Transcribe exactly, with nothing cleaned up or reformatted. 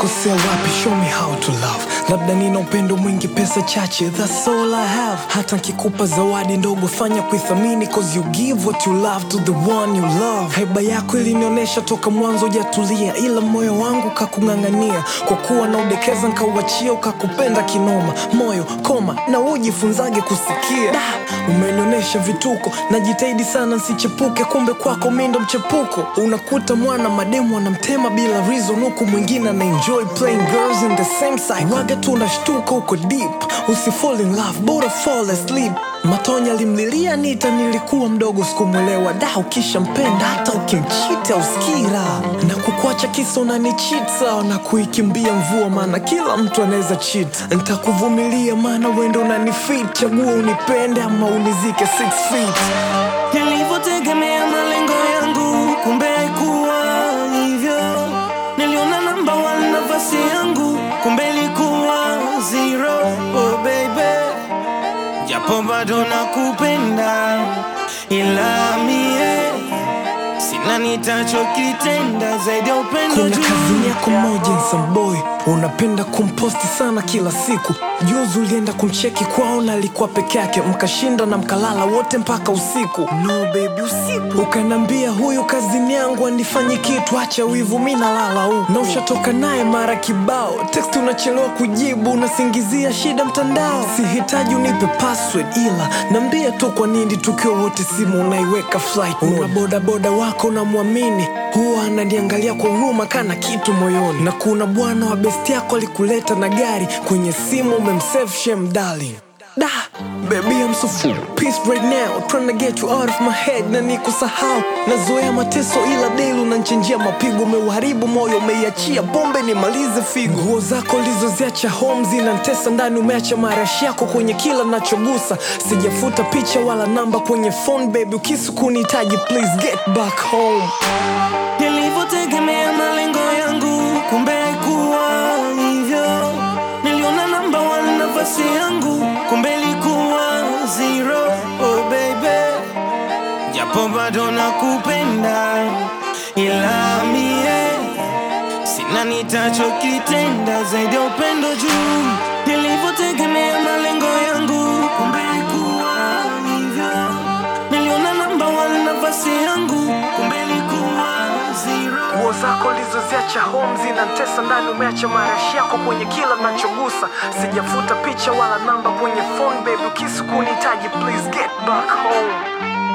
nimekosea wapi? Show me how to love. Labda nina upendo mwingi, pesa chache, that's all I have. Hata nkikupa zawadi ndogo fanya kuithamini, cause you give what you love to the one you love. Haiba yako ilinionesha toka mwanzo hujatulia, ila moyo wangu kakung'ang'ania. Kwa kuwa na udekeza nkauachia, ukakupenda kinoma. Moyo koma na ujifunzage kusikia. Da, umenionesha vituko, najitahidi sana nsichepuke, kumbe kwako mimi ndo mchepuko. Unakuta mwana mademu anamtema bila reason, huku mwingine na enjoy playing girls in the same cycle. Waga tunashtuka uko deep, usifall in love, bora fall asleep. Matonya limlilia Nita, nilikuwa mdogo sikumwelewa. Da, ukisha mpenda hata ukimchita usikira. Na kukuacha kisa unanichita, na kuikimbia mvua maana kila mtu anaweza cheat. Nitakuvumilia maana wendo unanifit, chagua unipende ama unizike six feet. Nilivyotegemea malengo yangu, kumbe haikuwa hivyo. Niliona number one nafasi yangu, kumbe ilikuwa zero. Oh baby, japo bado nakupenda, ila mie sina nitachokitenda zaidi ya upendo juu. Kuna kazi yako moja Nsamboy, unapenda kumposti sana kila siku. Juzi ulienda kumcheki kwao na alikuwa peke yake, mkashinda na mkalala wote mpaka usiku. No baby, usiku ukanambia huyu kazini yangu anifanyi kitu, acha wivu mimi nalala huko. Na ushatoka naye mara kibao, text unachelewa kujibu, unasingizia shida mtandao. Sihitaji unipe password, ila nambia tu kwa nini tukiwa wote simu unaiweka flight mode. Una boda boda wako na muamini, huwa ananiangalia kwa huruma kana kitu moyoni. Na kuna bwana wa best yako alikuleta na gari, kwenye simu umemsave shame darling. Da, baby I'm so full peace right now, trying to get you out of my head. Na nikusahau, nazoea mateso ila daily unanchenjia mapigo. Umeuharibu moyo, umeiachia pombe nimalize figo. Nguo zako lizoziacha home zinantesa ndani, umeacha marashi yako kwenye kila nachogusa. Sijafuta picha wala namba kwenye phone baby, ukisu kunihitaji please get back home. Nilivyotegemea malengo yangu, kumbe haikuwa hivyo. Niliona number one nafasi yangu, kumbe ilikuwa zero. Oh baby, japo bado nakupenda, ila mie sina nitachokitenda zaidi ya upendo juu. Nilivyotegemea malengo yangu, kumbe haikuwa hivyo. Niliona number one nafasi yangu, kumbe ilikuwa zero. Nguo zako lizoziacha home zinantesa ndani, umeacha marashi yako kwenye kila nachogusa. Sijafuta picha wala namba kwenye phone baby, ukisu kunihitaji please get back home.